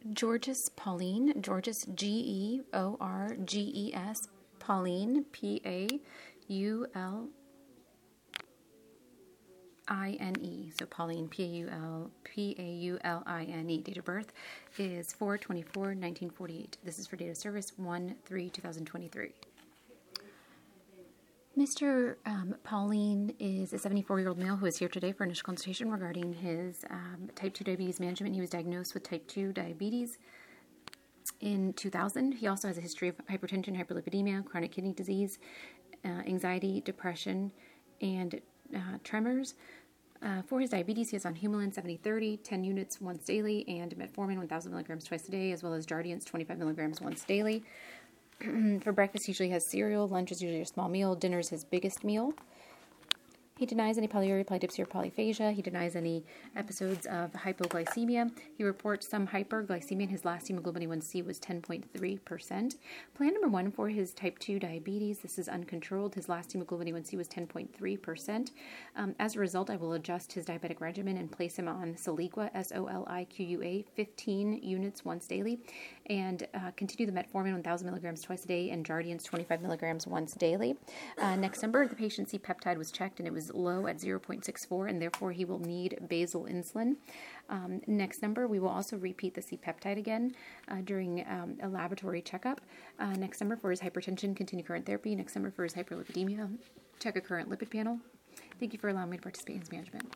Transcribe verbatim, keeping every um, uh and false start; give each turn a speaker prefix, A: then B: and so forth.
A: Georges Pauline, Georges, G E O R G E S, Pauline, P A U L I N E. So Pauline, P A U L P A U L I N E. Date of birth is four twenty-four nineteen forty-eight. This is for date of service one three two thousand twenty-three. Mister Um, Pauline is a seventy-four-year-old male who is here today for initial consultation regarding his um, type two diabetes management. He was diagnosed with type two diabetes in two thousand. He also has a history of hypertension, hyperlipidemia, chronic kidney disease, uh, anxiety, depression, and uh, tremors. Uh, for his diabetes, he is on Humulin seventy thirty, ten units once daily, and metformin one thousand milligrams twice a day, as well as Jardiance twenty-five milligrams once daily. For breakfast, he usually has cereal. Lunch is usually a small meal. Dinner is his biggest meal. He denies any polyuria, polydipsia, or polyphagia. He denies any episodes of hypoglycemia. He reports some hyperglycemia, and his last hemoglobin A one C was ten point three percent. Plan number one for his type two diabetes. This is uncontrolled. His last hemoglobin A one C was ten point three percent. Um, as a result, I will adjust his diabetic regimen and place him on Soliqua, S O L I Q U A, fifteen units once daily, and uh, continue the metformin one thousand milligrams twice a day and Jardiance twenty-five milligrams once daily. Uh, next number, the patient's C-peptide was checked, and it was low at zero point six four, and therefore he will need basal insulin. Um, next number, we will also repeat the C-peptide again uh, during um, a laboratory checkup. Uh, next number for his hypertension, continue current therapy. Next number for his hyperlipidemia, check a current lipid panel. Thank you for allowing me to participate in his management.